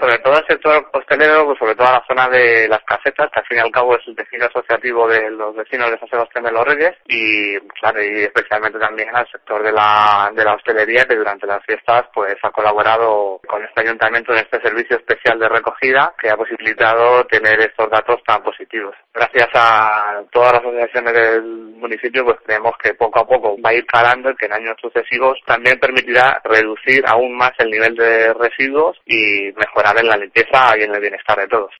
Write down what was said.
sobre todo el sector hostelero, pues sobre todo a la zona de las casetas, que al fin y al cabo es el tejido asociativo de los vecinos de San Sebastián de los Reyes, y claro, y especialmente también al sector de la hostelería, que durante las fiestas pues ha colaborado con este ayuntamiento en este servicio especial de recogida, que ha posibilitado tener estos datos tan positivos. Gracias a todas las asociaciones del municipio, pues creemos que poco a poco va a ir calando y que en años sucesivos también permitirá reducir aún más el nivel de residuos y mejorar en la limpieza y en el bienestar de todos.